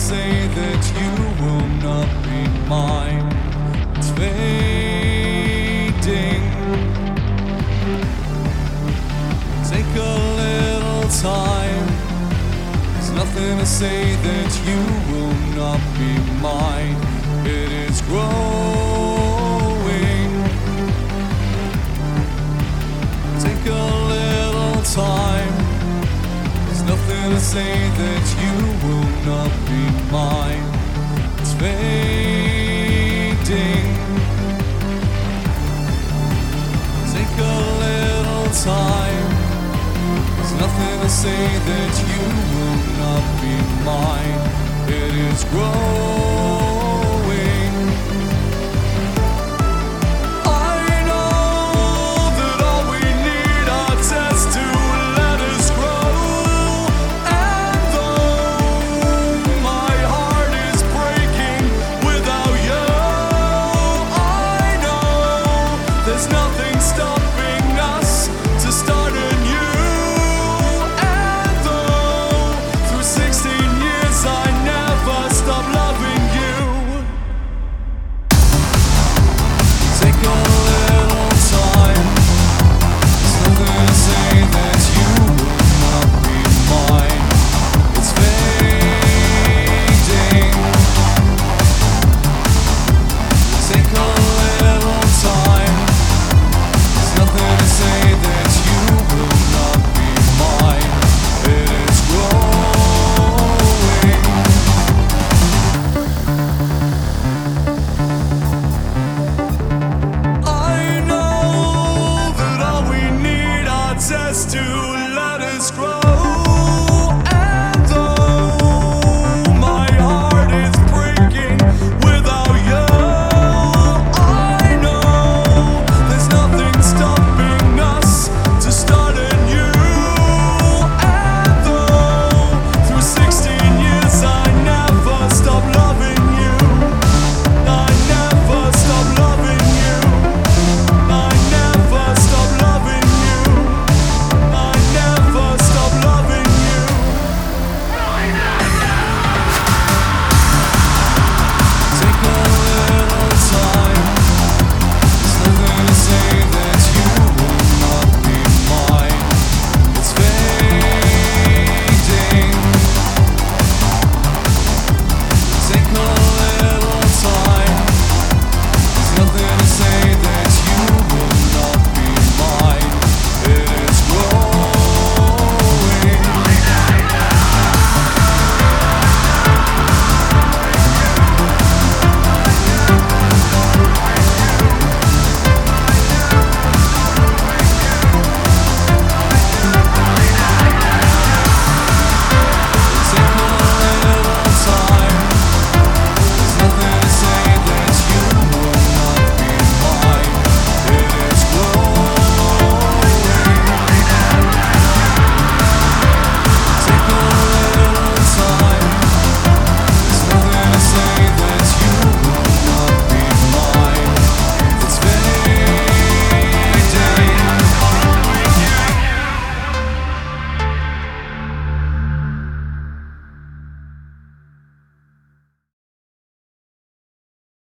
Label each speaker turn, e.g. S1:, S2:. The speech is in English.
S1: say that you will not be mine. It's fading. Take a little time. There's nothing to say that you will not be mine. It is growing. Take a little time. There's nothing to say that you will not be mine. It's fading. Take a little time. There's nothing to say that you will not be mine. It is growing.